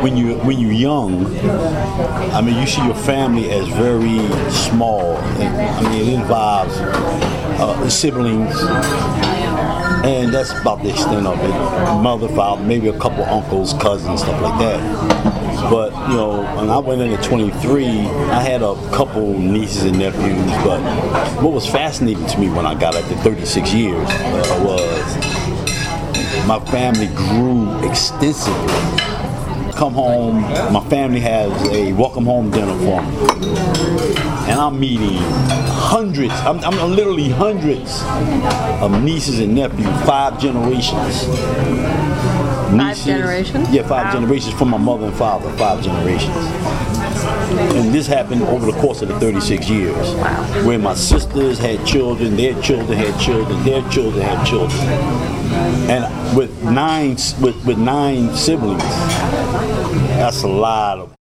when you're young, I mean, you see your family as very small. I mean, it involves siblings, and that's about the extent of it. Mother, father, maybe a couple uncles, cousins, stuff like that. But, you know, when I went in at 23, I had a couple nieces and nephews, but what was fascinating to me when I got after 36 years was my family grew extensively. Come home, my family has a welcome home dinner for me. And I'm meeting hundreds, I'm literally hundreds of nieces and nephews, 5 generations. Five generations? Yeah, 5 generations from my mother and father, 5 generations. And this happened over the course of the 36 years. Wow. Where my sisters had children, their children had children, their children had children. And with 9 siblings, that's a lot of